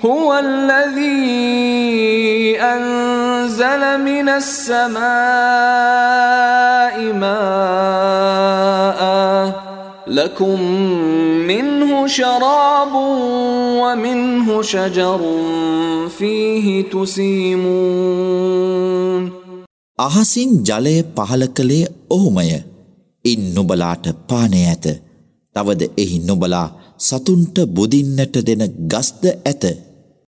هو الذي أنزل من السماء ماء لكم منه شراب ومنه شجر فيه تسيمون. අහසින් ජලය පහළ කළේ ඔහුමය. ඉන් නුබලාට පානය ඇත. තවද එහි නුබලා සතුන්ට බුදින්නට දෙන ගස්ද ඇත.